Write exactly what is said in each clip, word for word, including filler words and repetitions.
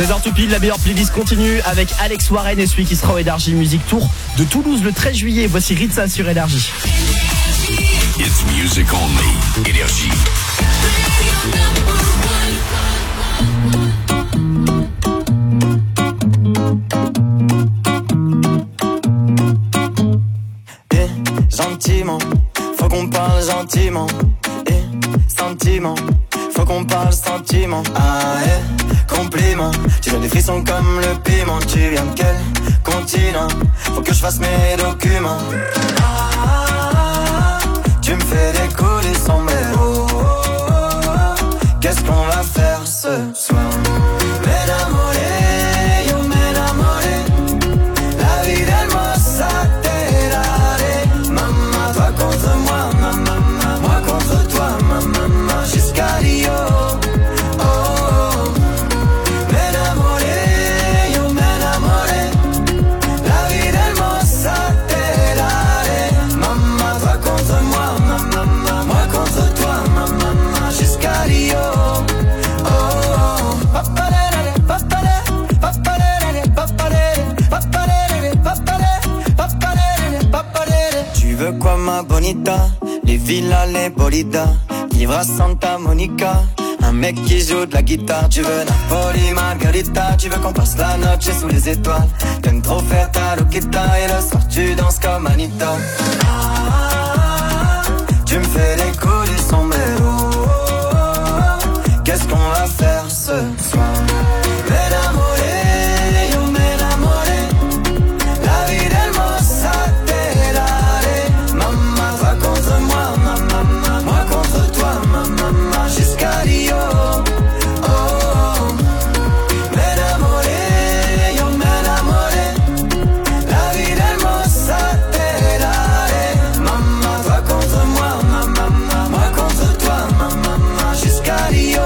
seize heures tout pile, la meilleure playlist continue avec Alex Warren et celui qui sera au Energy Music Tour de Toulouse le treize juillet. Voici Ritza sur Energy. It's music only. Energy. Eh, gentiment, faut qu'on parle gentiment. Eh, sentiment, faut qu'on parle sentiment. Ah, eh, compliment, tu donnes des frissons comme le piment. Tu viens de quel continent? Faut que je fasse mes documents. Ah, tu me fais décoller sans mes mots. Qu'est-ce qu'on va faire ce soir? M'enamoré, yo m'enamoré. La vie d'hermosa te daré. Maman, toi contre moi, maman, moi contre toi, maman, jusqu'à Rio. Oh, oh. M'enamoré, yo m'enamoré. La vie d'hermosa te daré. Maman, toi contre moi, maman, moi contre toi, maman, jusqu'à Rio. Tu veux quoi ma bonita? Les villas, les bolidas, vivre à Santa Monica. Un mec qui joue de la guitare. Tu veux Napoli, Margarita. Tu veux qu'on passe la noche sous les étoiles. T'aimes trop faire ta loquita. Et le soir tu danses comme Anita. Ah, tu me fais décoller son mélo. Qu'est-ce qu'on va faire ce soir? M'enamoré, yo m'enamoré. La vie d'hermosa te daré. Maman, toi contre moi, maman, moi contre toi, maman, jusqu'à Rio. Oh, oh. M'enamoré, yo m'enamoré. La vie d'hermosa te daré. Maman, toi contre moi, maman, moi contre toi, maman, jusqu'à Rio.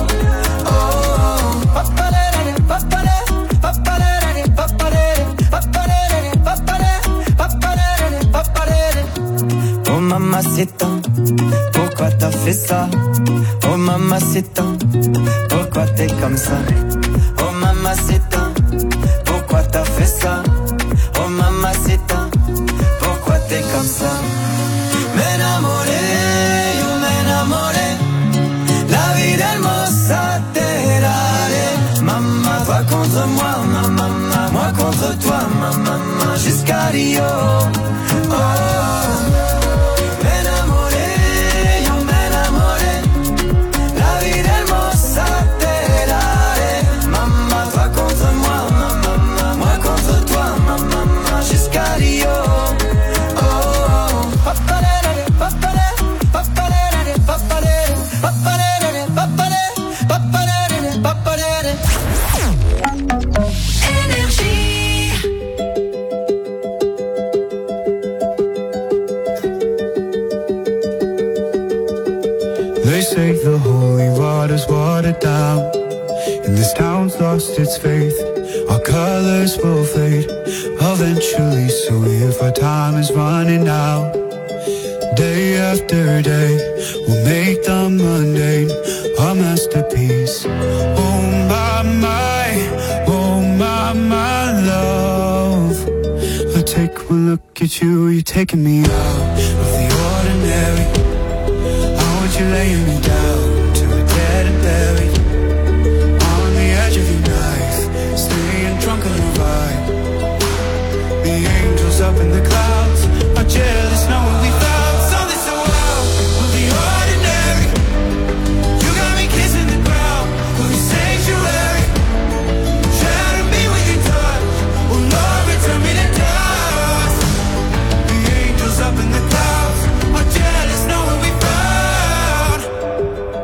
Oh mamacita, pourquoi t'as fait ça? Oh mamacita, pourquoi t'es comme ça? Oh mamacita, pourquoi t'as fait ça? Oh mamacita, pourquoi t'es comme ça? M'enamoré, yo m'enamoré. La vie d'hermosa te daré. Maman, toi contre moi, maman, moi contre toi, maman, jusqu'à Rio. Oh, m'enamoré, yo m'enamoré. La vie d'hermosa te daré. Maman, toi contre moi, maman, moi contre toi, maman, jusqu'à Rio. They say the holy water's watered down, and this town's lost its faith. Our colors will fade eventually, so if our time is running out, day after day, we'll make the mundane a masterpiece. Oh my, my, oh my, my love. I take one look at you, you're taking me out of the ordinary. You're laying me down to a dead and buried on the edge of your knife, staying drunk on the vibe. The angels up in the clouds are jealous knowing we found something so wild. Of the ordinary, you got me kissing the ground of the sanctuary. Shatter me with your touch, oh Lord, return me to dust. The angels up in the clouds are jealous knowing we found.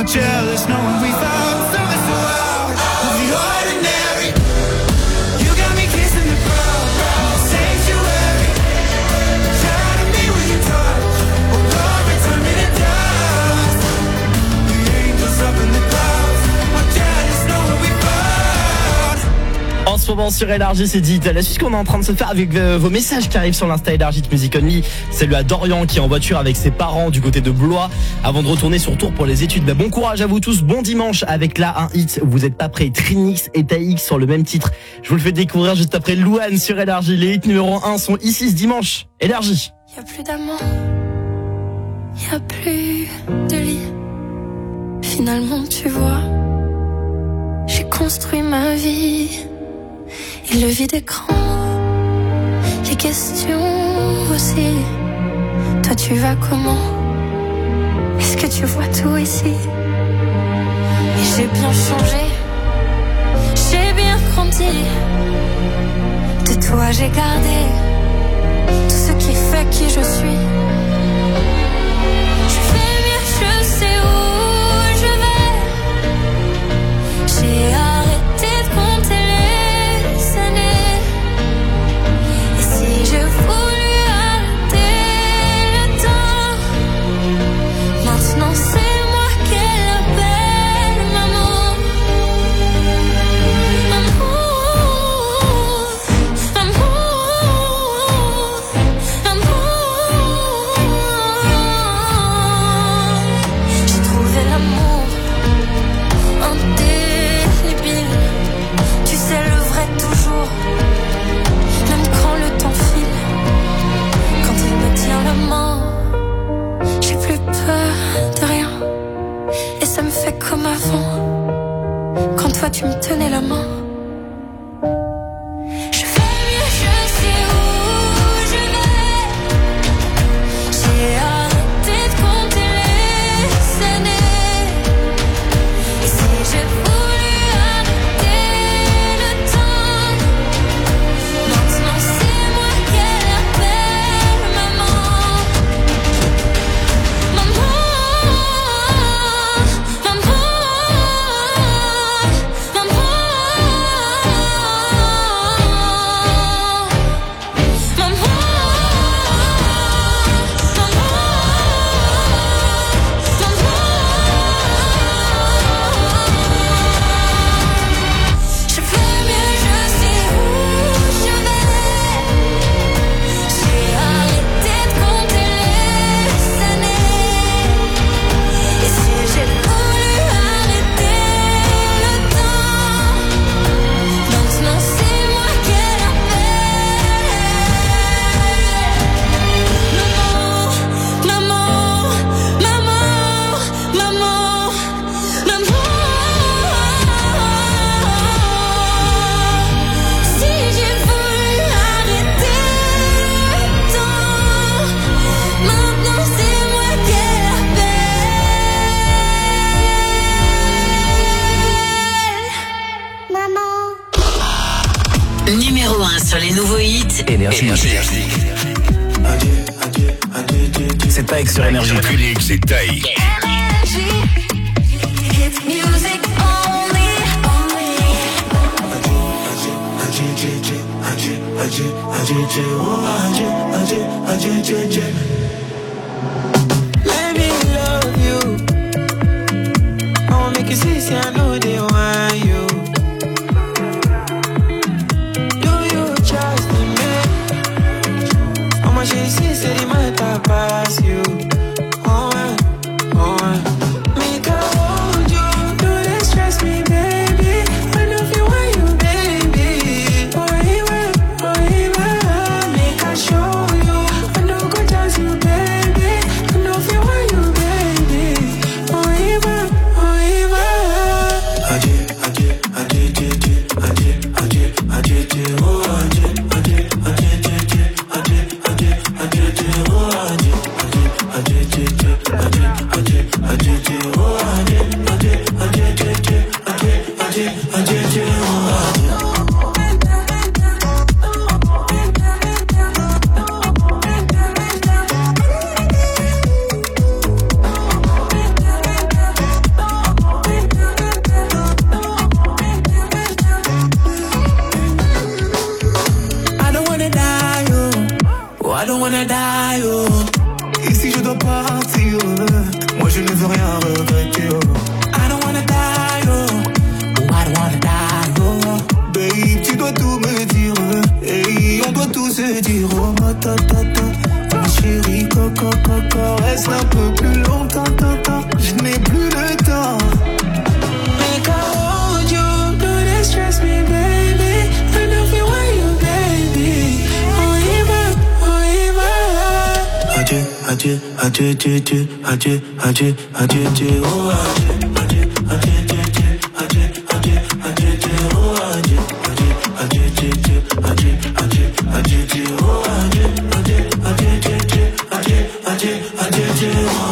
jealous knowing we found something so out of the ordinary. You got me kissing the ground, sanctuary. Trying to be with your touch, oh Lord, return me to dust. The angels up in the clouds, I'm jealous knowing we found. En ce moment sur Énergie, c'est dit la suite qu'on est en train de se faire avec euh, vos messages qui arrivent sur l'Insta Énergie de Music Only. Salut à Dorian qui est en voiture avec ses parents du côté de Blois avant de retourner sur Tours pour les études. Bah, bon courage à vous tous, bon dimanche avec là un hit. Vous êtes pas prêts, Trinix et Taïx sur le même titre. Je vous le fais découvrir juste après Louane sur Énergie. Les hits numéro un sont ici ce dimanche. Énergie. Y'a plus d'amour, y'a plus de lit. Finalement tu vois, j'ai construit ma vie. Et le vide écran, les questions aussi. Toi tu vas comment? Est-ce que tu vois tout ici? Et j'ai bien changé, j'ai bien grandi. De toi j'ai gardé tout ce qui fait qui je suis. Je fais mieux, je sais où je vais. J'ai arrêté de compter les années. Et si je voulais arrêter le temps, maintenant c'est moi qu'elle appelle maman. Amour, amour, amour. J'ai trouvé l'amour indélébile. Tu sais le vrai toujours, même quand le temps file. Quand il me tient la main, j'ai plus peur de rien. Et ça me fait comme avant, quand toi tu me tenais la main. Je fais mieux, je sais où je vais. J'ai arrêté de compter les années. Et si j'ai voulu arrêter le temps, maintenant c'est moi qu'elle appelle maman. Maman, maman, maman. Je fais mieux, je sais où je vais. J'ai arrêté de compter les années. Et si j'ai voulu arrêter le temps, maintenant c'est moi qu'elle appelle. Maman, maman, maman, maman, maman. Si j'ai voulu arrêter le temps, maintenant c'est moi qu'elle appelle. Maman. Numéro un sur les nouveaux hits. Énergie. C'est Taïx sur Énergie. Trinix et Taïx. Hit music only, only. Let me love you. I wanna make you see, see, I know they want you. Do you trust in me? How much you see, say they might have passed you. Oh, man, oh, man. Make I hold you, do they stress me, baby? I know if you want you, baby. Oh, even, oh, even. Make I show you, I know go dance you, baby. I know if you want you, baby. Oh, even, oh, even. wanna die, oh. Et si je dois partir, moi je ne veux rien regretter, oh. I don't wanna die, oh. Oh, I don't wanna die, oh. Babe, tu dois tout me dire, hey, on doit tout se dire, oh, ta, ta, ta. Ma chérie, coco, coco, reste un peu plus longtemps, ta, ta. Je n'ai plus le temps. Make I hold you, do they stress me, baby. I love you when you, baby. Oh, even, oh, even. Adieu, adieu, adieu, adieu, adieu, adieu, adieu, adieu, adieu, oh, adieu, adieu, adieu, adieu, adieu, adieu, adieu, adieu, oh, adieu, adieu, adieu, adieu, adieu, adieu, adieu, adieu, oh, adieu, adieu, adieu, adieu, adieu, adieu, adieu, adieu, oh.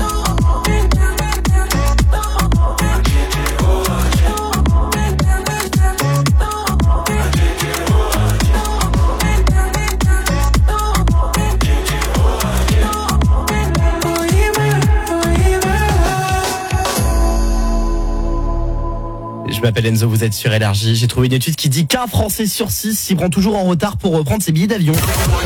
Je m'appelle Enzo, vous êtes sur L R J. J'ai trouvé une étude qui dit qu'un Français sur six s'y prend toujours en retard pour reprendre ses billets d'avion.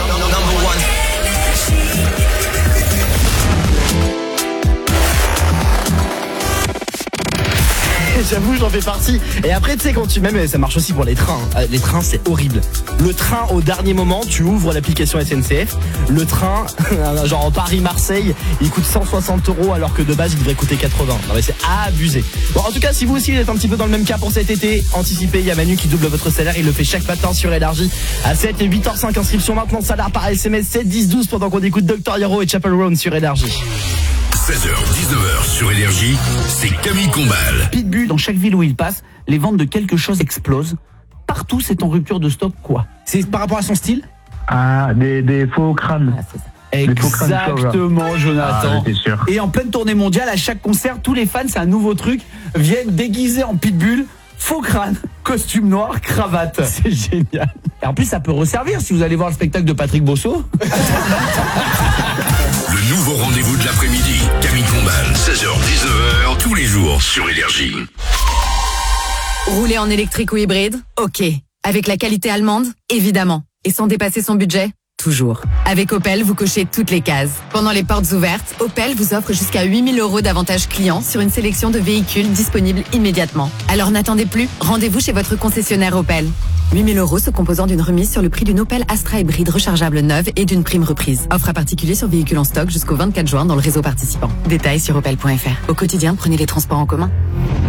J'avoue, j'en fais partie. Et après, tu sais, quand tu même, ça marche aussi pour les trains. Les trains, c'est horrible. Le train, au dernier moment, tu ouvres l'application S N C F. Le train, genre en Paris-Marseille, il coûte cent soixante euros alors que de base, il devrait coûter quatre-vingts. Non mais c'est abusé. Bon, en tout cas, si vous aussi vous êtes un petit peu dans le même cas pour cet été, anticipez. Il y a Manu qui double votre salaire. Il le fait chaque matin sur L R J à sept et huit heures cinq. Inscription maintenant, salaire par S M S sept dix douze pendant qu'on écoute docteur Hero et Chapel Roan sur L R J. seize heures dix-neuf heures sur L R J, c'est Camille Combal. Pitbull, dans chaque ville où il passe, les ventes de quelque chose explosent. Partout, c'est en rupture de stock, quoi. C'est par rapport à son style? Ah, des, des faux crânes. Ah, c'est ça. Exactement, Jonathan. Ah, sûr. Et en pleine tournée mondiale, à chaque concert, tous les fans, c'est un nouveau truc, viennent déguisés en Pitbull, faux crâne, costume noir, cravate. C'est génial. Et en plus, ça peut resservir si vous allez voir le spectacle de Patrick Bosso. Le nouveau rendez-vous de l'après-midi, Camille Combal, seize heures dix-neuf heures, tous les jours sur L R J. Rouler en électrique ou hybride? Ok. Avec la qualité allemande? Évidemment. Et sans dépasser son budget? Toujours. Avec Opel, vous cochez toutes les cases. Pendant les portes ouvertes, Opel vous offre jusqu'à huit mille euros d'avantages clients sur une sélection de véhicules disponibles immédiatement. Alors n'attendez plus, rendez-vous chez votre concessionnaire Opel. huit mille euros se composant d'une remise sur le prix d'une Opel Astra hybride rechargeable neuve et d'une prime reprise. Offre à particulier sur véhicules en stock jusqu'au vingt-quatre juin dans le réseau participant. Détails sur opel point f r. Au quotidien, prenez les transports en commun.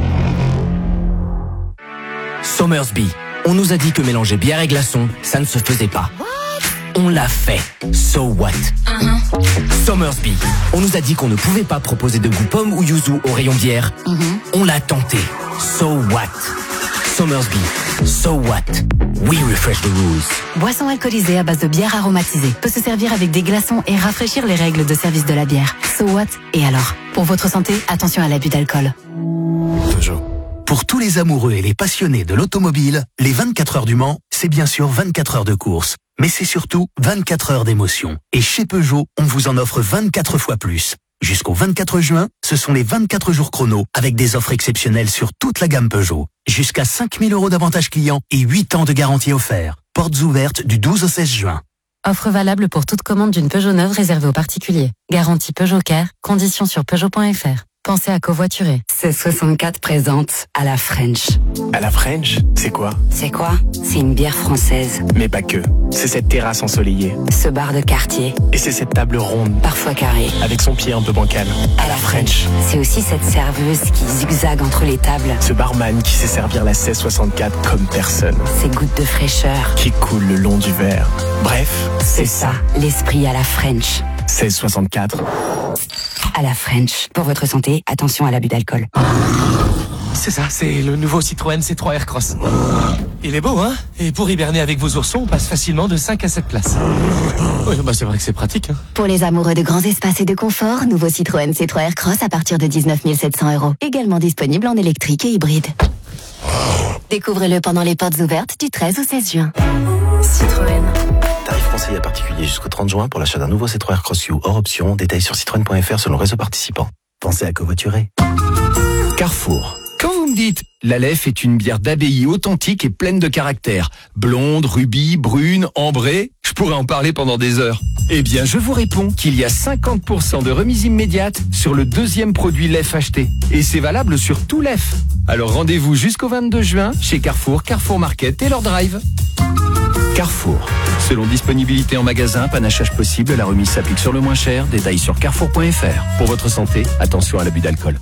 Somersby. On nous a dit que mélanger bière et glaçons, ça ne se faisait pas. On l'a fait. So what? Uh-huh. Somersby. On nous a dit qu'on ne pouvait pas proposer de goût pomme ou yuzu au rayon bière. Uh-huh. On l'a tenté. So what? Somersby. So what? We refresh the rules. Boisson alcoolisée à base de bière aromatisée peut se servir avec des glaçons et rafraîchir les règles de service de la bière. So what? Et alors? Pour votre santé, attention à l'abus d'alcool. Peugeot. Pour tous les amoureux et les passionnés de l'automobile, les vingt-quatre heures du Mans, c'est bien sûr vingt-quatre heures de course. Mais c'est surtout vingt-quatre heures d'émotion. Et chez Peugeot, on vous en offre vingt-quatre fois plus. Jusqu'au vingt-quatre juin, ce sont les vingt-quatre jours chrono avec des offres exceptionnelles sur toute la gamme Peugeot. Jusqu'à cinq mille euros d'avantages clients et huit ans de garantie offert. Portes ouvertes du douze au seize juin. Offre valable pour toute commande d'une Peugeot neuve réservée aux particuliers. Garantie Peugeot Care, conditions sur peugeot point f r. Pensez à covoiturer. seize soixante-quatre présente à la French. À la French, c'est quoi? C'est quoi? C'est une bière française. Mais pas que. C'est cette terrasse ensoleillée. Ce bar de quartier. Et c'est cette table ronde. Parfois carrée. Avec son pied un peu bancal. À, à la French. C'est aussi cette serveuse qui zigzague entre les tables. Ce barman qui sait servir la seize soixante-quatre comme personne. Ces gouttes de fraîcheur. Qui coulent le long du verre. Bref, c'est, c'est ça. L'esprit à la French. seize soixante-quatre. À la French. Pour votre santé, attention à l'abus d'alcool. C'est ça, c'est le nouveau Citroën C trois Aircross. Il est beau, hein? Et pour hiberner avec vos oursons, on passe facilement de cinq à sept places. Oui, bah c'est vrai que c'est pratique, hein. Pour les amoureux de grands espaces et de confort, nouveau Citroën C trois Aircross à partir de dix-neuf mille sept cents euros. Également disponible en électrique et hybride. Découvrez-le pendant les portes ouvertes du treize au seize juin. Citroën. Tarif conseillé à particulier jusqu'au trente juin pour l'achat d'un nouveau C trois Aircross U hors option. Détails sur citroën point f r selon le réseau participant. Pensez à covoiturer. Carrefour. Quand vous me dites. La Leffe est une bière d'abbaye authentique et pleine de caractère. Blonde, rubis, brune, ambrée. Je pourrais en parler pendant des heures. Eh bien, je vous réponds qu'il y a cinquante pour cent de remise immédiate sur le deuxième produit Leffe acheté. Et c'est valable sur tout Leffe. Alors rendez-vous jusqu'au vingt-deux juin chez Carrefour, Carrefour Market et leur drive. Carrefour. Selon disponibilité en magasin, panachage possible, la remise s'applique sur le moins cher. Détails sur carrefour point f r. Pour votre santé, attention à l'abus d'alcool.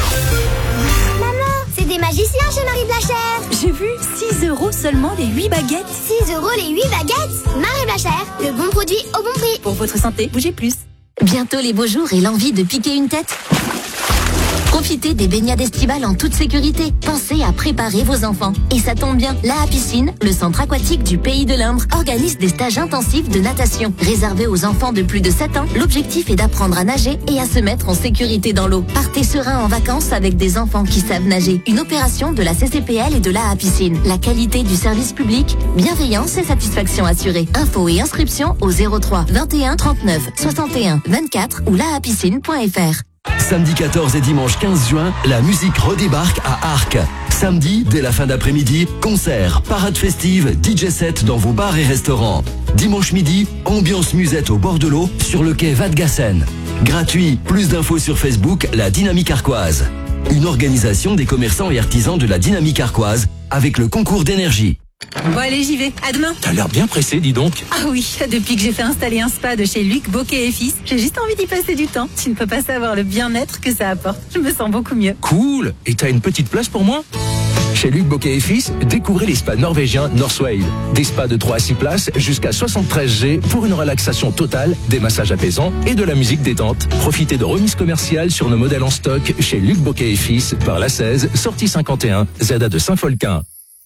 Maman, c'est des magiciens chez Marie Blachère. J'ai vu, six euros seulement les huit baguettes. six euros les huit baguettes. Marie Blachère, le bon produit au bon prix. Pour votre santé, bougez plus. Bientôt les beaux jours et l'envie de piquer une tête. Profitez des baignades estivales en toute sécurité. Pensez à préparer vos enfants. Et ça tombe bien, l'A A Piscine, le centre aquatique du Pays de l'Indre, organise des stages intensifs de natation. Réservés aux enfants de plus de sept ans, l'objectif est d'apprendre à nager et à se mettre en sécurité dans l'eau. Partez serein en vacances avec des enfants qui savent nager. Une opération de la C C P L et de l'A A Piscine. La qualité du service public, bienveillance et satisfaction assurée. Infos et inscriptions au zéro trois vingt et un trente-neuf soixante et un vingt-quatre ou laa piscine point f r. Samedi quatorze et dimanche quinze juin, la musique redébarque à Arques. Samedi, dès la fin d'après-midi, concert, parade festive, D J set dans vos bars et restaurants. Dimanche midi, ambiance musette au bord de l'eau sur le quai Vadgassen. Gratuit, plus d'infos sur Facebook, la Dynamique Arquoise. Une organisation des commerçants et artisans de la Dynamique Arquoise avec le concours d'énergie. Bon allez, j'y vais. À demain. T'as l'air bien pressé, dis donc. Ah oui, depuis que j'ai fait installer un spa de chez Luc Bocquet et Fils, j'ai juste envie d'y passer du temps. Tu ne peux pas savoir le bien-être que ça apporte. Je me sens beaucoup mieux. Cool. Et t'as une petite place pour moi ? Chez Luc Bocquet et Fils, découvrez les spas norvégiens Northwave. Des spas de trois à six places jusqu'à soixante-treize G pour une relaxation totale, des massages apaisants et de la musique détente. Profitez de remises commerciales sur nos modèles en stock chez Luc Bocquet et Fils par la seize, sortie cinquante et un, Z A de Saint-Folquin.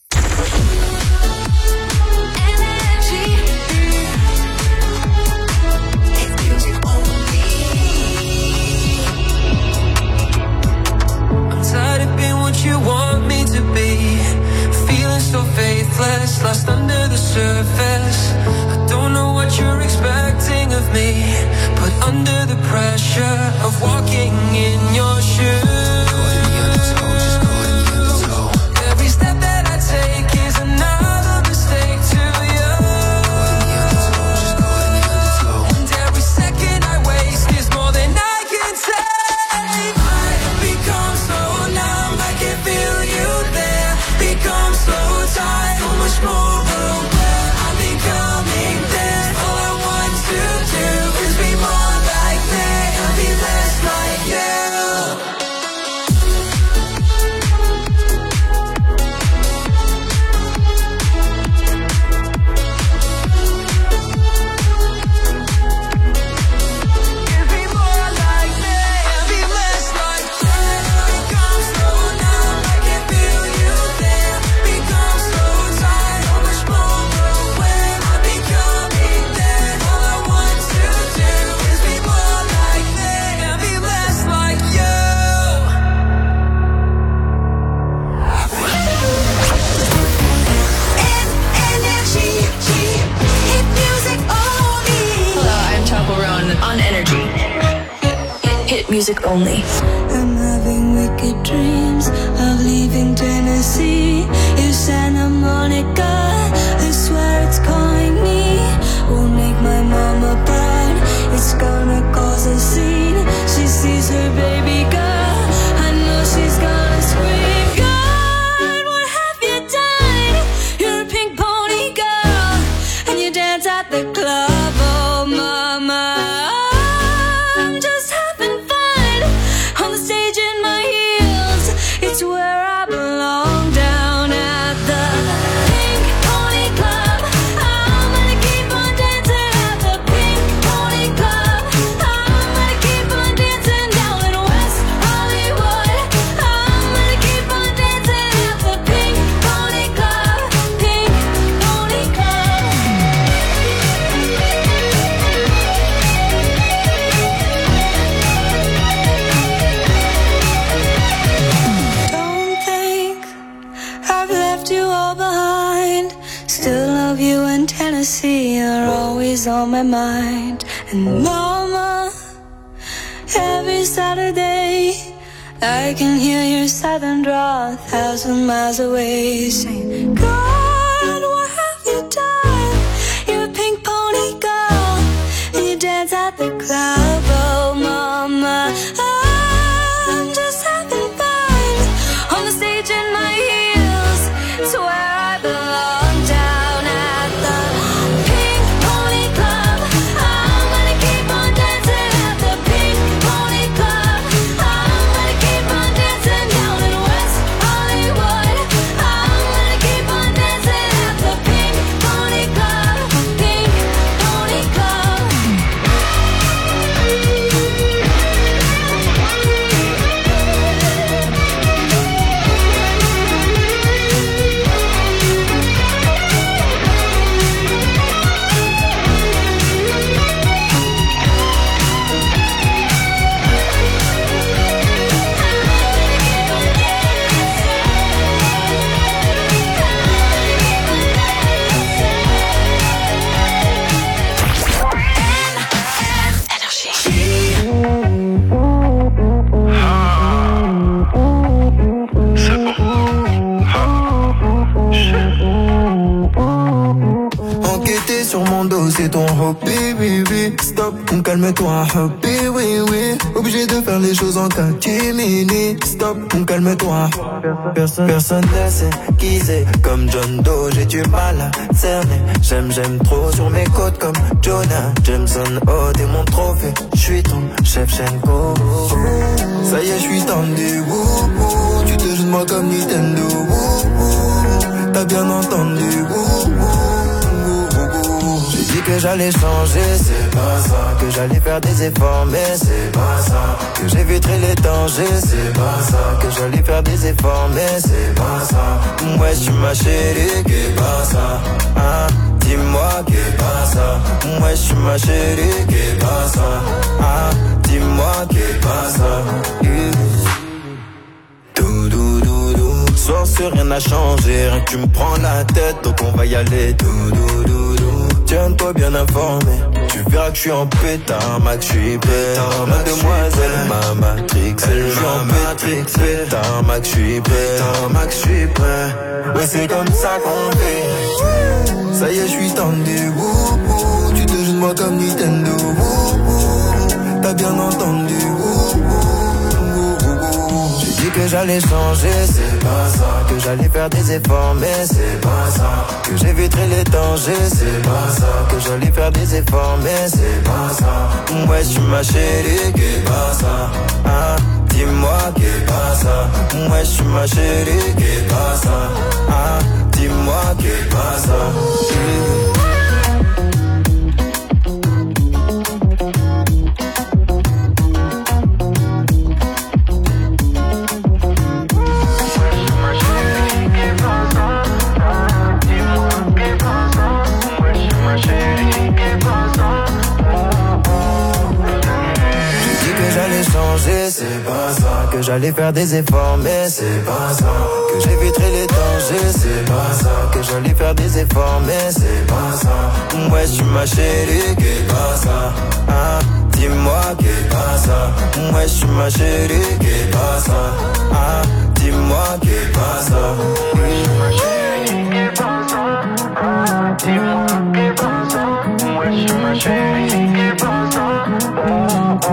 Lost under the surface. I don't know what you're expecting of me, but under the pressure of walking in your shoes, every step that I take is another mistake to you, and every second I waste is more than I can take. I become so numb, I can feel you there. Become so tired, so much more aware. I'm becoming there. All I want to do is be more like me and be less like you. Be more like me and be less like you. Become so numb, I can feel you there. Become so tired, so much more aware. I'm becoming there. All I want to do is be more like me and be less like you. Energy, hit music only. Hello, I'm Chappell Roan on Energy. Hit music only. I'm having wicked dreams of leaving Tennessee. It's Santa Monica, I swear it's calling me. Won't make my mama proud, it's gonna cause a scene. She sees her baby girl, I know she's gonna scream. God, what have you done? You're a pink pony girl, and you dance at the club, oh mama. I'm just having fun on the stage in my heels. It's where I belong, down at the Pink Pony Club. I'm gonna keep on dancing at the Pink Pony Club. I'm gonna keep on dancing down in West Hollywood. I'm gonna keep on dancing at the Pink Pony Club. Pink Pony Club. Don't think I've left you all behind. Still love you in Tennessee, you're always on my mind. And mama, every Saturday I can hear your southern drawl a thousand miles away saying, God, what have you done? You're a pink pony girl and you dance at the club. Oh mama, I'm just having fun on the stage in my heels. It's where I belong, down at the Pink Pony Club. I'm gonna keep on dancing at the Pink Pony Club. I'm gonna keep on dancing down in West Hollywood. I'm gonna keep on dancing at the Pink Pony Club. Pink Pony Club. Enquêter sur mon dos, c'est ton hobby, oui, oui. Stop, calme-toi, hobby, oui, oui. Obligé de faire les choses en catimini. Stop, calme-toi. Personne, personne ne sait qui c'est. Comme John Doe, j'ai du mal à cerner. J'aime, j'aime trop sur mes côtes comme Jonah Jameson. Oh, t'es mon trophée, j'suis ton Shevchenko. Ça y est, j'suis tendu, wouh, wouh. Tu te joues de moi comme Nintendo, wouh, wouh. T'as bien entendu, wouh, wouh. J'ai dit que j'allais changer, c'est pas ça. Que j'allais faire des efforts, mais c'est pas ça. Que j'éviterai les dangers, c'est pas ça. Que j'allais faire des efforts, mais c'est pas ça. Ouais, tu ma chérie, qu'est pas ça. Hein, dis-moi qu'est pas ça. Ouais, tu ma chérie, qu'est pas ça. Hein, dis-moi qu'est pas ça. Dou dou dou dou. Soir c'est rien n'a changé, rien que tu me prends la tête, donc on va y aller. Dou dou dou dou. Tiens-toi bien informé, tu verras que je suis en pétard, Max, je suis prêt. Mademoiselle, ma matrix, je suis en matrix, pétard, Max, je suis prêt. Max, je suis prêt. Ouais, c'est comme ça qu'on fait. Ça y est, je suis tendu, wouh, wouh. Tu te joues de moi comme Nintendo, wouh, wouh. T'as bien entendu, wouh, wouh. J'ai dit que j'allais changer, c'est pas ça. Que j'allais faire des efforts, mais c'est pas ça. Que j'éviterai les dangers, c'est pas ça. Que j'allais faire des efforts, mais c'est pas ça. Ouais, tu ma chérie, qu'est pas ça. Hein, dis-moi qu'est pas ça. Ouais, tu ma chérie, qu'est pas ça. Hein, dis-moi qu'est pas ça. C'est pas ça. Que j'allais faire des efforts, mais c'est pas ça. Que j'éviterai les dangers, c'est pas ça. Que j'allais faire des efforts, mais c'est pas ça. Ouais, tu ma chérie, qu'est pas ça. Hein, dis-moi qu'est pas ça. Ouais, tu ma chérie, qu'est pas ça. Hein, dis-moi qu'est pas ça. Ouais, tu ma chérie, qu'est pas ça. Hein, dis-moi qu'est pas ça. Ouais, tu ma chérie, qu'est pas ça. Oh, oh.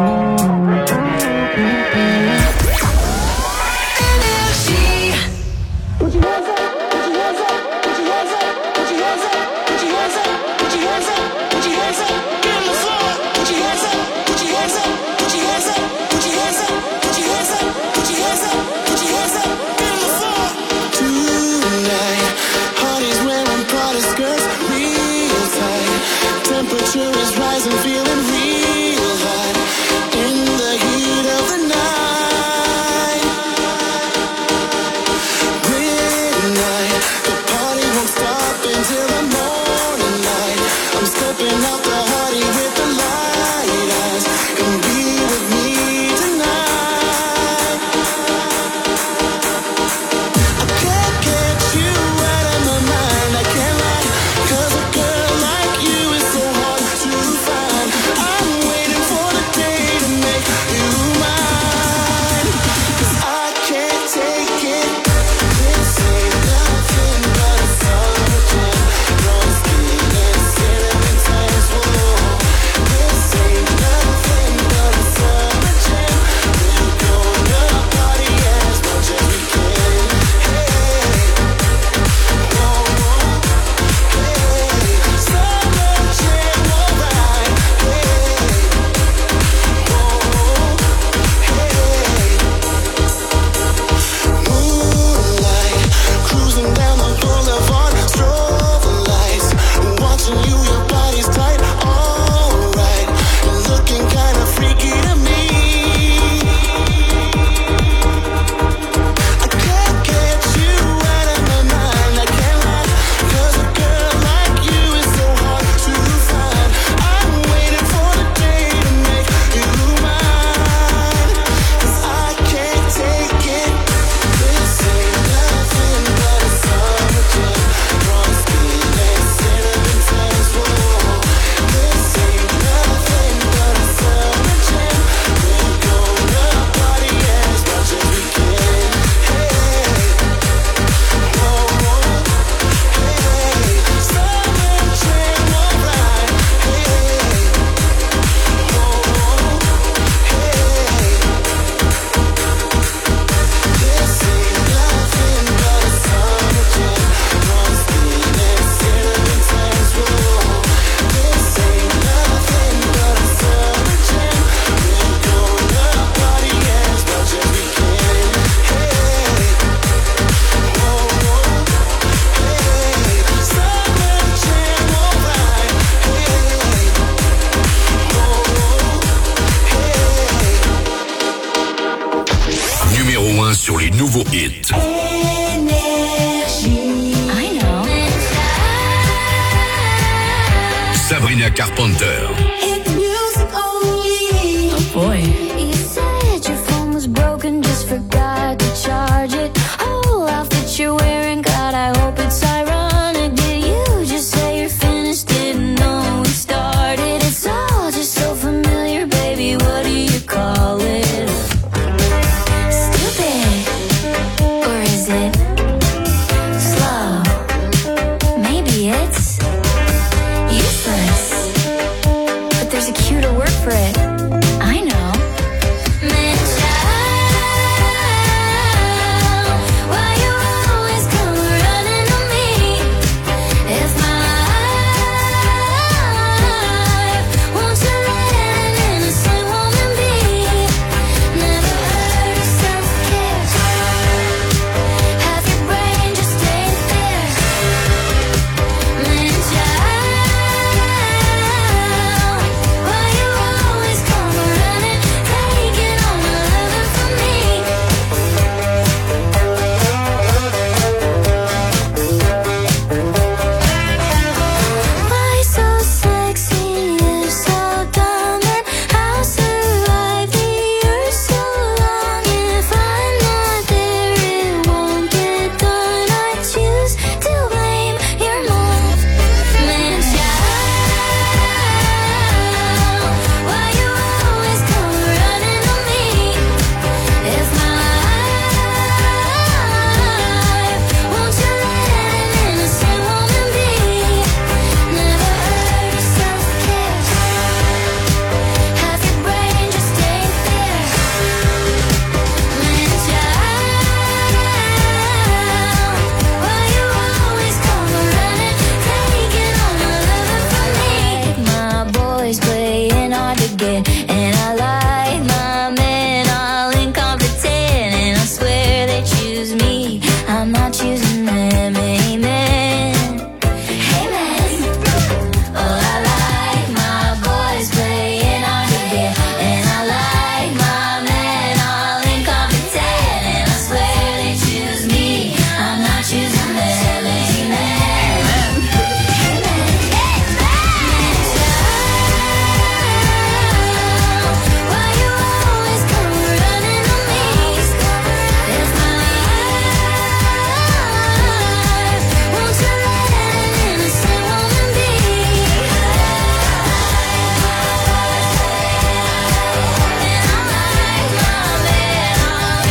nouveaux hits. I know. Sabrina Carpenter. Oh boy. You said your phone was broken, just forgot to charge it. Oh, outfit you're wearing, God, I hope it's ironic. Did you just say you're finished? Didn't know we started. It's all just so familiar, baby. What do you call it? Stupid, or is it slow? Maybe it's useless, but there's a cuter word for it. I know. Man, child, why you always come running to me? If my life wants to let an innocent woman be. Never heard of self-care. Half your brain just ain't there. Man, child, why you always come running, taking all my loving from me? Why so sexy and so dumb, and how survive the earth so long? If I'm not there, it won't get done. I choose to blame your mom. Man, child, why you always come running to me? If my life won't you let an innocent woman be? Never heard of self-care. Half your brain just ain't there. Man, child, why you always come running, taking all my loving from me? My boys playing hard to get, and I like my men all incompetent, and I swear they choose me, I'm not choosing them. Amen. Amen. Oh, I like my boys playing hard to get, and I like my men all incompetent, and I swear they choose me, I'm not choosing them. Amen. Why you always come running to me? If my life won't you let an innocent woman be? And I like my men all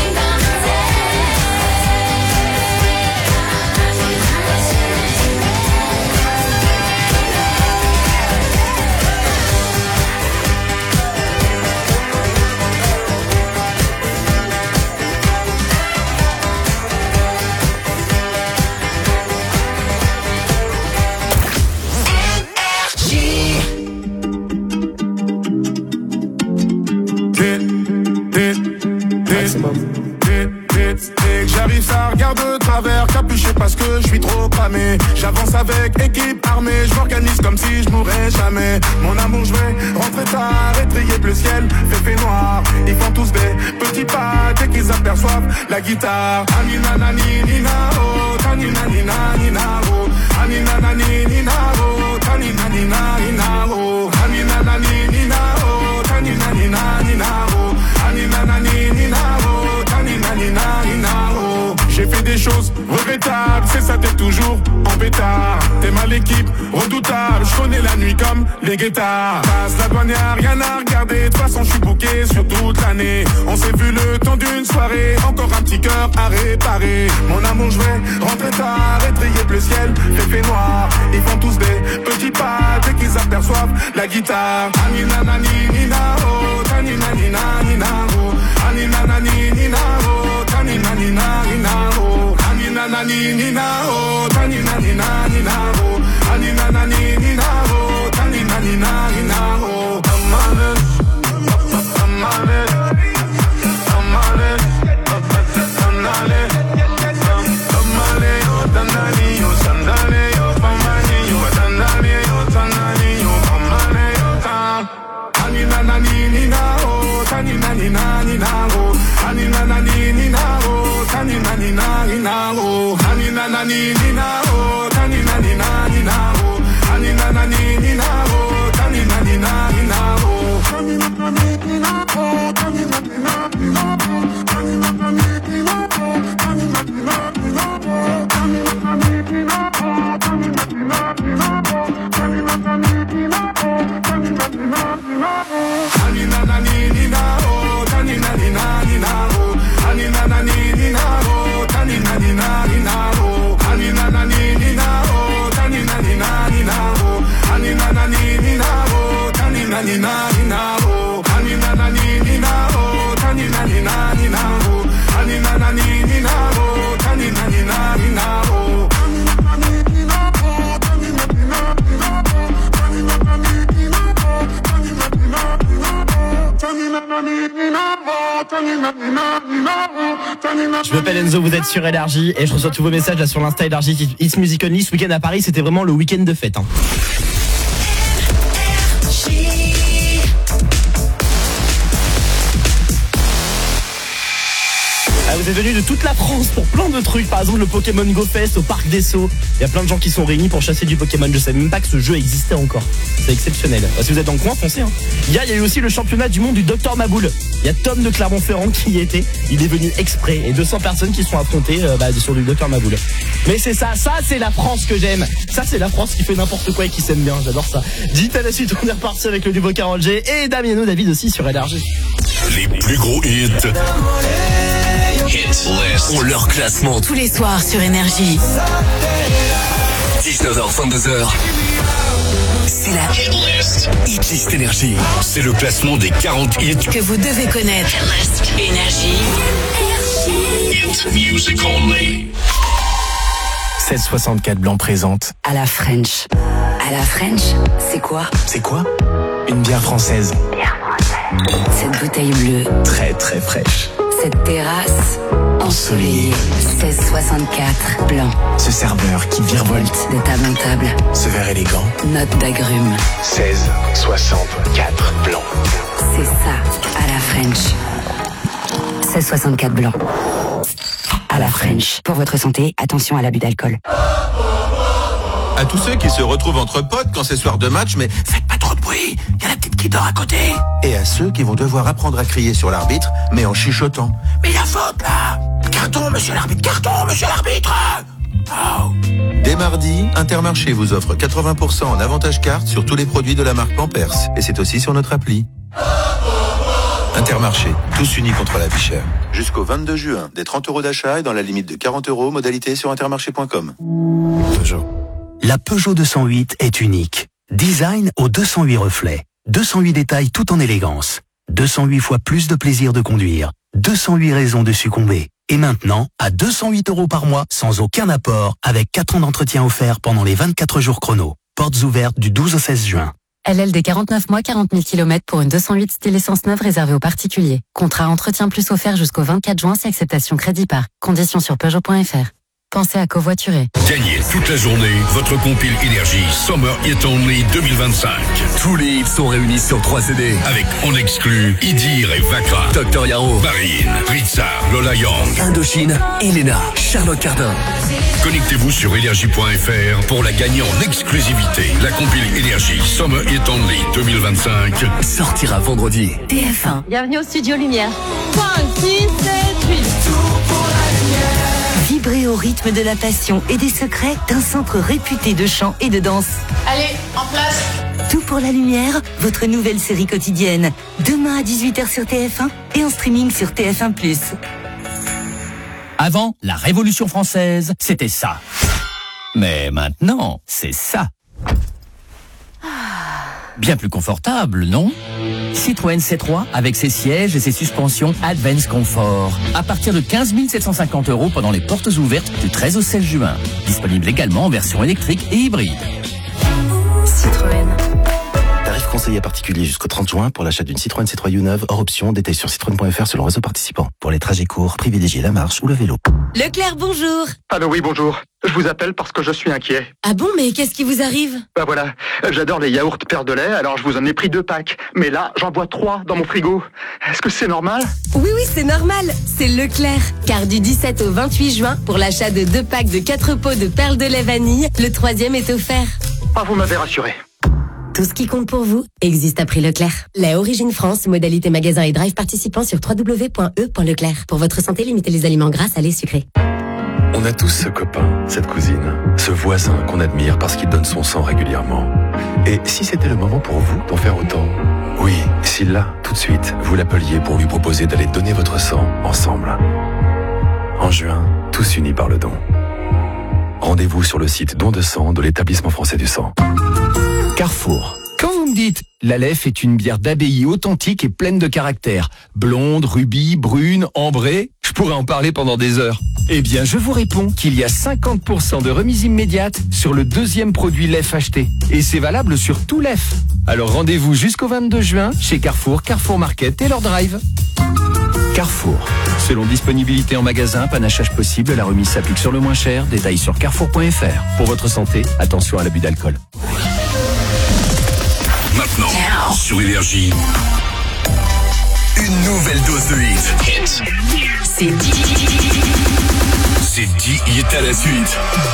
J'arrive, ça regarde de travers, capuché parce que je suis trop cramé. J'avance avec équipe armée, je m'organise comme si je mourrais jamais. Mon amour, je vais rentrer tard, étrier le ciel, fait fait noir. Ils font tous des petits pas dès qu'ils aperçoivent la guitare. Anina nani nina oh, tanina nina nina oh, anina nani nina oh, tanina nina nina oh, anina nani nina oh, tanina nina nina oh, anina nani nina oh, tanina nina nina oh. J'ai fait des choses regrettables, c'est ça t'es toujours en pétard. T'es mal l'équipe, redoutable, je connais la nuit comme les guettards. Passe la douane, y'a rien à regarder, de toute façon je suis bouqué sur toute l'année. On s'est vu le temps d'une soirée, encore un petit cœur à réparer. Mon amour, je vais rentrer tard, étrier le ciel, fait fait noir. Ils font tous des petits pas dès qu'ils aperçoivent la guitare. Anina nani nina oh, tanina nina nina oh, anina nani nina oh, tanina nina nina oh, anina nani nina oh, tanina nina nina oh, anina nani nina oh, tanina nina nina oh. I'm on it, I'm on it, I'm on it, I'm on it, I'm on it, oh tanani, oh sandali, oh pamani, oh tanani, oh tanani, oh pamani, oh tan. Anina nani nina oh, tanina nina nina oh, anina nani nina oh, tanina Anina nani nina oh, tanina nina nina oh, anina nani nina oh, tanina nina nina oh, tanina nani nina oh, tanina nina nina oh, tanina nani nina oh, tanina nina nina oh, tanina nani nina oh, tanina nina nina oh, tanina nani nina oh, tanina nina nina oh, anina nani nina oh, tanina nina nina oh, anina nani nina oh, tanina nina nina oh, anina nani nina oh, tanina nina nina oh, anina nani nina oh, tanina nina nina oh, anina nani nina oh, tanina nina nina oh, anina nani nina oh, tanina nina nina oh, anina nani nina oh, tanina nina nina oh, tanina nani nina oh, tanina nina nina oh, tanina nani nina oh, tanina nina nina oh, tanina. Je m'appelle Enzo, vous êtes sur Énergie et je reçois tous vos messages là sur l'Insta Énergie It's Music Only. Ce week-end à Paris, c'était vraiment le week-end de fête. Hein. Ah, vous êtes venus de toute la France pour plein de trucs. Par exemple, le Pokémon Go Fest au Parc des Sceaux. Il y a plein de gens qui sont réunis pour chasser du Pokémon. Je savais même pas que ce jeu existait encore. C'est exceptionnel. Bah, si vous êtes dans le coin, foncez. Hein. Hier, il y a eu aussi le championnat du monde du Docteur Maboul. Il y a Tom de Clermont-Ferrand qui y était. Il est venu exprès. Et deux cents personnes qui sont affrontées euh, bah, sur du Docteur Maboul. Mais c'est ça, ça c'est la France que j'aime. Ça c'est la France qui fait n'importe quoi et qui s'aime bien. J'adore ça. Dites à la suite, on est reparti avec le nouveau Karol G et Damiano David aussi sur Énergie. Les plus gros hits. Hit List. On leur classement Tous les soirs sur Énergie. dix-neuf heures vingt-deux heures. C'est la Hit List. Hit List Énergie. C'est le classement des quarante hits Que vous devez connaître. Énergie. Hit Music Only. sept soixante-quatre Blanc présente. À la French. À la French, c'est quoi? C'est quoi? Une bière française. Cette bouteille bleue. Très très fraîche. Cette terrasse ensoleillée. seize soixante-quatre Blanc. Ce serveur qui virevolte. De table en table. Ce verre élégant. Note d'agrumes. seize soixante-quatre Blanc. C'est ça, à la French. seize soixante-quatre Blanc. À la French. Pour votre santé, attention à l'abus d'alcool. À tous ceux qui se retrouvent entre potes quand c'est soir de match, mais faites pas trop de bruit, il y a la petite qui dort à côté. Et à ceux qui vont devoir apprendre à crier sur l'arbitre, mais en chuchotant. Mais il y a faute là. Carton, monsieur l'arbitre, carton, monsieur l'arbitre. Oh. Dès mardi, Intermarché vous offre quatre-vingts pour cent en avantage carte sur tous les produits de la marque Pampers. Et c'est aussi sur notre appli. Intermarché, tous unis contre la vie chère. Jusqu'au vingt-deux juin, des trente euros d'achat et dans la limite de quarante euros, modalité sur intermarché point com. Peugeot. La Peugeot deux cent huit est unique. Design aux deux cent huit reflets. deux cent huit détails tout en élégance. deux cent huit fois plus de plaisir de conduire. deux cent huit raisons de succomber. Et maintenant, à deux cent huit euros par mois, sans aucun apport, avec quatre ans d'entretien offert pendant les vingt-quatre jours chrono. Portes ouvertes du douze au seize juin. L L D quarante-neuf mois, quarante mille kilomètres pour une deux cent huit style essence neuve réservée aux particuliers. Contrat entretien plus offert jusqu'au vingt-quatre juin si acceptation crédit par. Conditions sur Peugeot point F R. Pensez à covoiturer. Gagnez toute la journée votre compile Énergie Summer Hit Only deux mille vingt-cinq. Tous les hits sont réunis sur trois C D. Avec en exclu Idir et Vakra, Docteur Yaro, Marine, Ritza, Lola Young, Indochine, Elena, Charlotte Cardin. Connectez-vous sur énergie point F R pour la gagner en exclusivité. La compile Énergie Summer Hit Only deux mille vingt-cinq sortira vendredi. T F un. Bienvenue au Studio Lumière. cinq, six, sept, huit. Vibrez au rythme de la passion et des secrets d'un centre réputé de chant et de danse. Allez, en place. Tout pour la lumière, votre nouvelle série quotidienne. Demain à dix-huit heures sur T F un et en streaming sur T F un plus. Avant, la Révolution française, c'était ça. Mais maintenant, c'est ça. Bien plus confortable, non ? Citroën C trois avec ses sièges et ses suspensions Advance Comfort. À partir de quinze mille sept cent cinquante euros pendant les portes ouvertes du treize au seize juin. Disponible également en version électrique et hybride. Citroën. Tarif conseil Conseiller particulier jusqu'au trente juin pour l'achat d'une Citroën C trois U neuve hors option. Détails sur citroën point f r sur le réseau participant. Pour les trajets courts, privilégiez la marche ou le vélo. Leclerc, bonjour. Allô, oui, bonjour. Je vous appelle parce que je suis inquiet. Ah bon, mais qu'est-ce qui vous arrive? Bah voilà, j'adore les yaourts Père de lait, alors je vous en ai pris deux packs. Mais là, j'en bois trois dans mon frigo. Est-ce que c'est normal? Oui, oui, c'est normal. C'est Leclerc. Car du dix-sept au vingt-huit juin, pour l'achat de deux packs de quatre pots de perles de lait vanille, le troisième est offert. Ah, vous m'avez rassuré. Tout ce qui compte pour vous existe à prix Leclerc. Lait Origine France, modalité magasin et drive participant sur w w w point e point leclerc. Pour votre santé, limitez les aliments gras, salés, sucrés. On a tous ce copain, cette cousine, ce voisin qu'on admire parce qu'il donne son sang régulièrement. Et si c'était le moment pour vous d'en faire autant? Oui, si là, tout de suite, vous l'appeliez pour lui proposer d'aller donner votre sang ensemble. En juin, tous unis par le don. Rendez-vous sur le site don de sang de l'Établissement français du sang. Carrefour. Quand vous me dites, la Leffe est une bière d'abbaye authentique et pleine de caractère, blonde, rubis, brune, ambrée, je pourrais en parler pendant des heures. Eh bien, je vous réponds qu'il y a cinquante pour cent de remise immédiate sur le deuxième produit Leffe acheté. Et c'est valable sur tout Leffe. Alors rendez-vous jusqu'au vingt-deux juin chez Carrefour, Carrefour Market et leur drive. Carrefour. Selon disponibilité en magasin, panachage possible, la remise s'applique sur le moins cher. Détails sur carrefour point f r. Pour votre santé, attention à l'abus d'alcool. Maintenant, sur Énergie, une nouvelle dose de hit. C'est dit. C'est dit hit à la suite.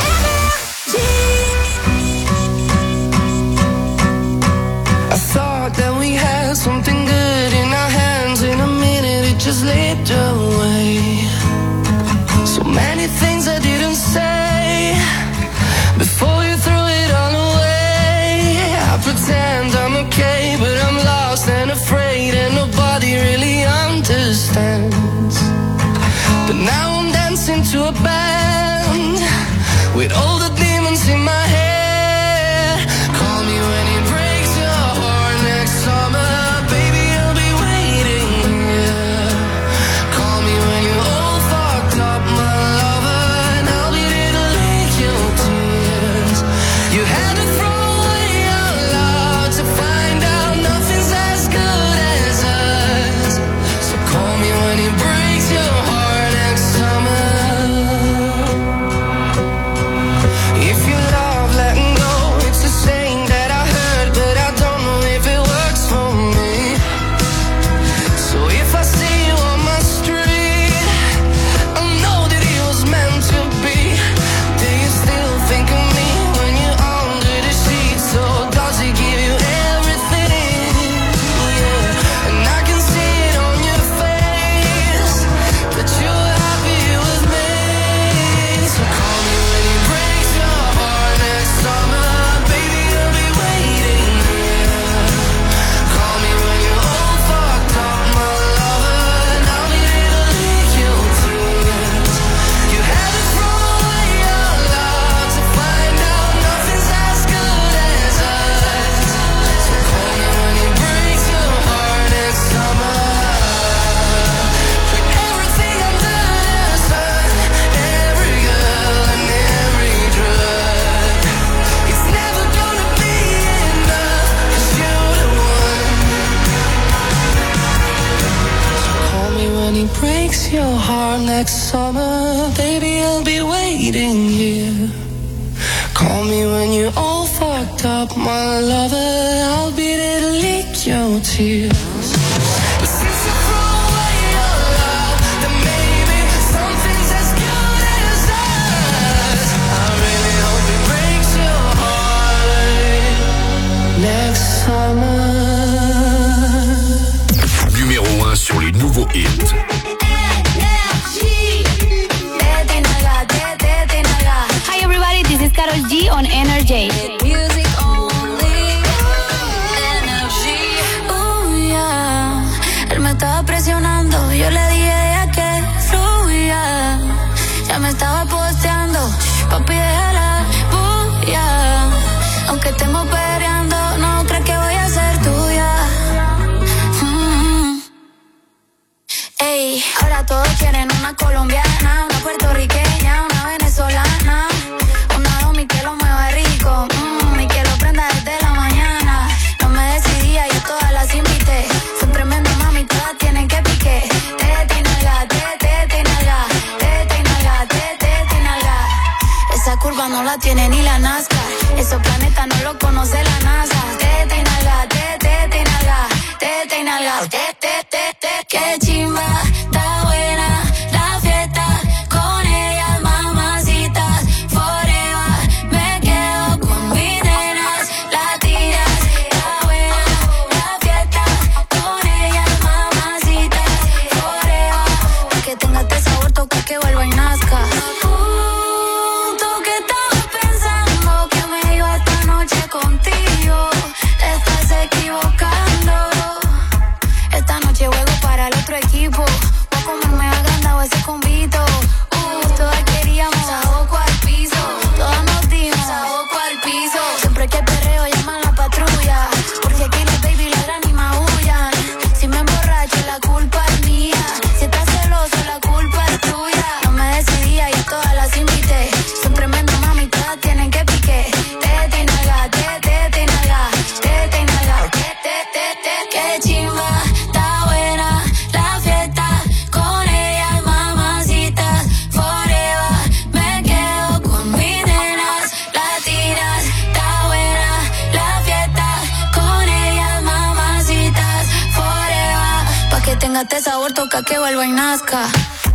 I thought that we had something good in our hands. In a minute it just slipped away. So many things I didn't say before you threw it all away. I pretend I'm okay, but I'm lost and afraid, and nobody really understands. But now I'm dancing to a band with all the demons in my head. Call me when it breaks your heart next summer, baby, I'll be waiting here. Call me when you're all fucked up, my lover, and I'll be there to lick your tears. You had to throw away your love to find out nothing's as good as us. So call me when it breaks your heart next summer. If you love letting go, it's the saying that I heard, but I don't know if it works for me. So if I see you on my street, I know that it was meant to be. Do you still think of me when you're under the sheets? Or does it give you everything? Yeah, and I can see it on your face that you're happy with me. So call me when it breaks your heart next summer, baby, I'll be waiting here. Call me when you're all fucked up, my lover, and I'll be there to lick your tears. You had to throw away your love to find out nothing's as good as us. So call me when it breaks your heart next summer. Put everything under the sun, every girl and every drug. It's never gonna be enough, 'cause you're the one. Call me when it breaks your heart next summer, baby, I'll be waiting here. Call me when you're all fucked up, my lover, I'll be there to lick your tears. But since you threw away your love, then maybe something's as good as us. I really hope it breaks your heart next summer. Numéro un sur les nouveaux hits. Hi everybody, this is Karol G on Energy. Music only, energy. Oh yeah, él me estaba presionando, yo le dije ya que fluya. Ya me estaba posteando, papi déjala bulla. Aunque estemos peleando, no crees que voy a ser tuya. Mm. Ey, ahora todos quieren una colombiana, una puertorriqueña, una venezolana, una homie que lo mueva rico. Mm. Esa curva no la tiene ni la Nazca. Esos planetas no lo conoce la NASA. Tete y nalga, tete, tete y nalga, tete y nalga, tete, tete, tete. Qué chimba, está buena la fiesta. Con ellas, mamacitas, forever. Me quedo con mis nenas latinas. Está buena la fiesta. Con ellas, mamacitas, forever. Pa' que tenga este sabor, toca que vuelva y nazca. Contigo, te estás equivocando. Esta noche juego para el otro equipo. Voy a comerme agrandado ese convito. Uh, todas queríamos saoco al piso. Todas nos dimos saoco al piso. Siempre que perreo llaman la patrulla. Porque aquí los baby ladran y maullan. Si me emborracho la culpa es mía. Si estás celoso la culpa es tuya. No me decidía y todas las invité. Son tremendas mami, todas tienen que pique. Tete y nalga, tete y nalga, tete y nalga, tete, tete. Qué chimba, está buena la fiesta. Con ellas, mamacitas, forever. Me quedo con mis nenas latinas. Está buena la fiesta. Con ellas, mamacitas, forever. Pa' que tenga este sabor, toca que vuelva y nazca.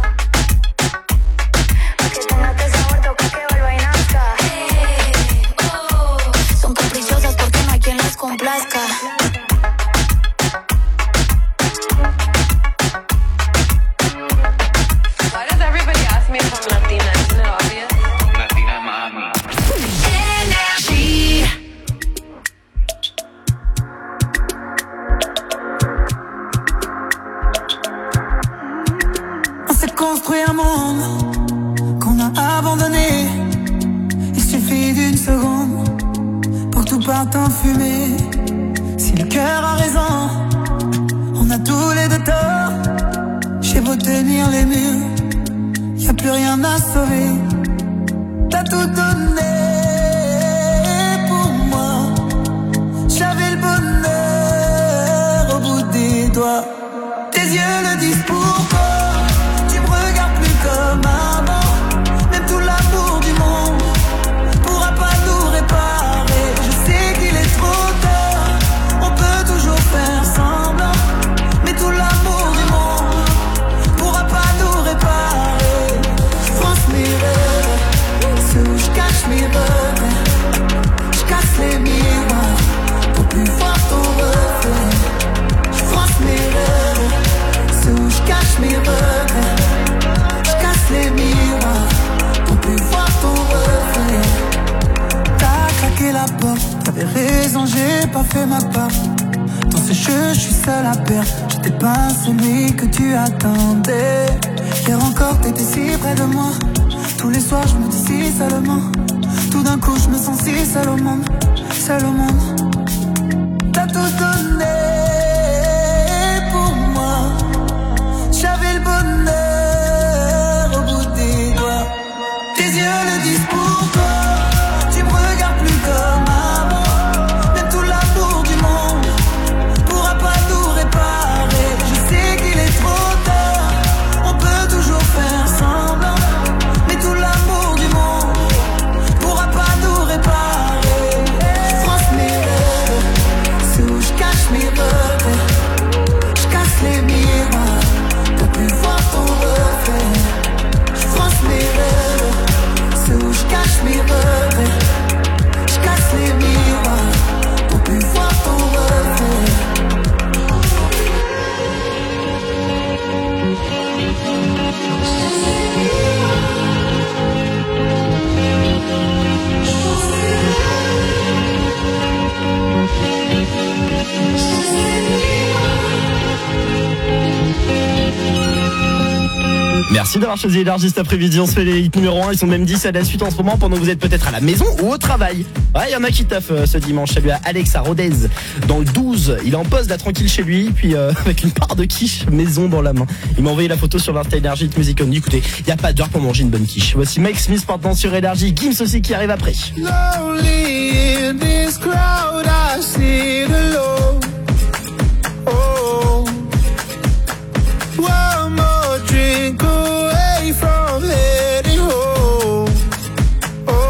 Complazca. Why does everybody ask me if I'm Latina? Isn't it obvious? Latina mami. Energy. On s'est construit un monde qu'on a abandonné. Il suffit d'une seconde pour que tout parte en fumée. Si le cœur a raison, on a tous les deux tort. J'ai beau tenir les murs, y'a plus rien à sauver. T'as tout donné pour moi. J'avais le bonheur au bout des doigts. Tes yeux le disent pourquoi. Tu me regardes plus comme avant. Même tout l'amour du monde pourra pas nous réparer. Je sais qu'il est trop tard, on peut toujours faire semblant. Mais tout l'amour du monde pourra pas nous réparer. Je pense mes rêves, ceux où je cache mes regrets. Je casse les miroirs pour plus voir ton reflet. Je pense mes rêves, ceux où je cache mes regrets. Je casse les miroirs pour plus voir ton reflet. Claquer la porte, t'avais raison, j'ai pas fait ma part. Dans ce jeu, je suis seul à perdre. J'étais pas celui que tu attendais. Hier encore, t'étais si près de moi. Tous les soirs, je me dis si seulement. Tout d'un coup, je me sens si seul au monde, seul au monde. T'as tout donné pour moi. J'avais le bonheur au bout des doigts. Tes yeux le disent pourquoi. Comme avant, même tout l'amour du monde pourra pas nous réparer. Je sais qu'il est trop tard, on peut toujours faire semblant. Mais tout l'amour du monde pourra pas nous réparer. Je France mes rêves, c'est où je cache mes regrets. Je casse les miroirs pour plus voir ton reflet. Je France mes rêves, c'est où je cache mes regrets. Casse les miroirs pour plus voir ton reflet. Merci d'avoir choisi Énergie cet après-midi. On se fait les hits numéro un. Ils sont même dix à la suite en ce moment pendant que vous êtes peut-être à la maison ou au travail. Ouais, il y en a qui taffent euh, ce dimanche. Salut à Alex à Rodez dans le douze. Il est en poste là tranquille chez lui. Puis euh, avec une part de quiche maison dans la main. Il m'a envoyé la photo sur l'Insta Énergie de Music Only. Écoutez, il n'y a pas d'heure pour manger une bonne quiche. Voici Mike Smith maintenant sur Énergie. Gims aussi qui arrive après. Lonely in this crowd, I sit alone. Oh, one more drink away from heading home. Oh.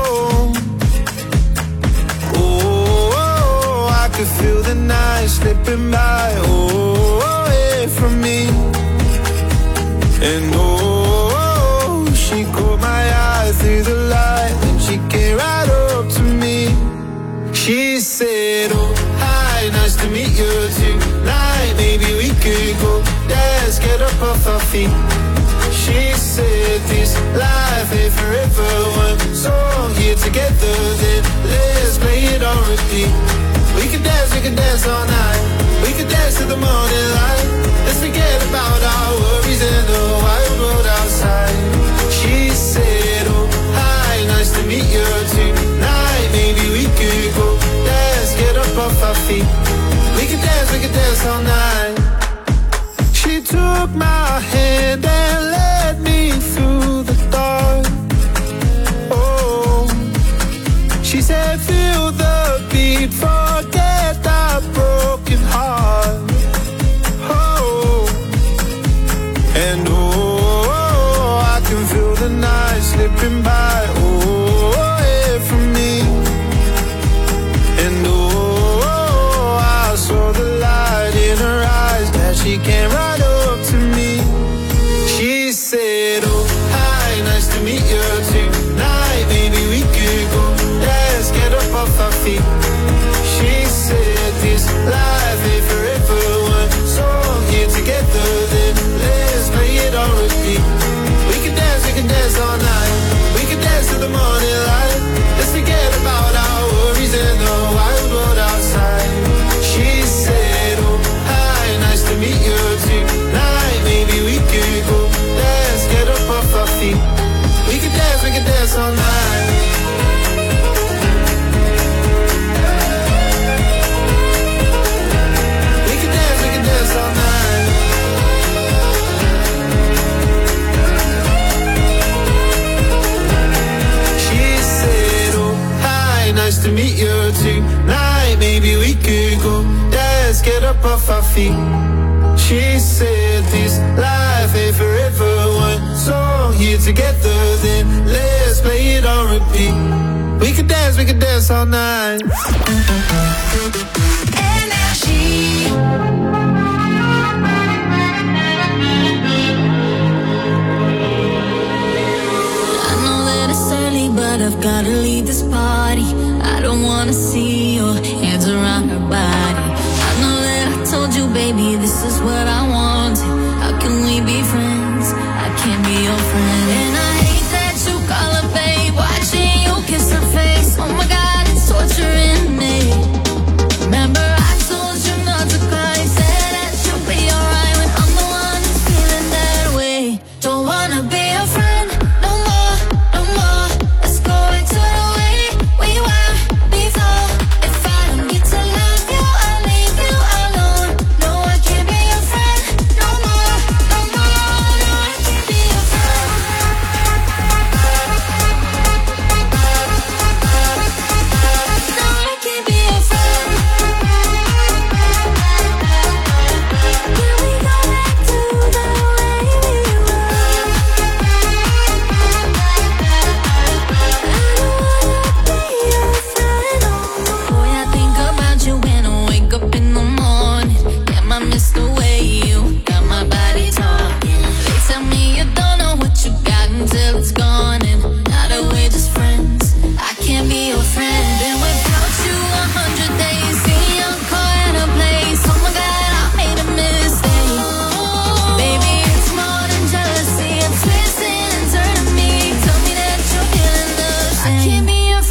feet. She said this life ain't forever. One song here together, then let's play it on repeat. We could dance, we could dance all night. We could dance to the morning light. Let's forget about our worries and the wild world outside. She said, oh, hi, nice to meet you tonight. Maybe we could go dance, get up off our feet. We could dance, we could dance all night. She took my hand and led me through the dark. Oh, she said, feel the beat, forget that broken heart. Oh, and oh, I can feel the night slipping by. Oh, yeah, from me. And oh, I saw the light in her eyes that she came right up to me. She said, oh, hi, nice to meet you tonight. Maybe we could go dance, get up off our feet. She said this life ain't forever. One song here together, then let's play it on repeat. We can dance, we can dance all night. We can dance to the morning light. Let's forget about our worries and the wild world outside. She said, oh, hi, nice to meet you tonight. Maybe we could go dance, get up off our feet. We can dance, we can dance all night. We can dance, we can dance all night. She said, oh, hi, nice to meet you tonight. Maybe we could go dance, get up off our feet. She said this life ain't forever. One song here together, then let's play it on repeat. We could dance, we could dance all night. Énergie. I know that it's early, but I've gotta leave this party. I don't wanna see your hands around her body. I know that I told you, baby, this is what I want.